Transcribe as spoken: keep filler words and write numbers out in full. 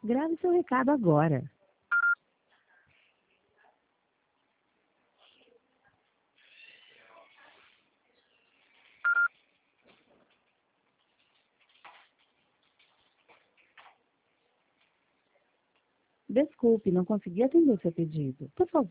Grave seu recado agora. Desculpe, não consegui atender seu pedido. Por favor,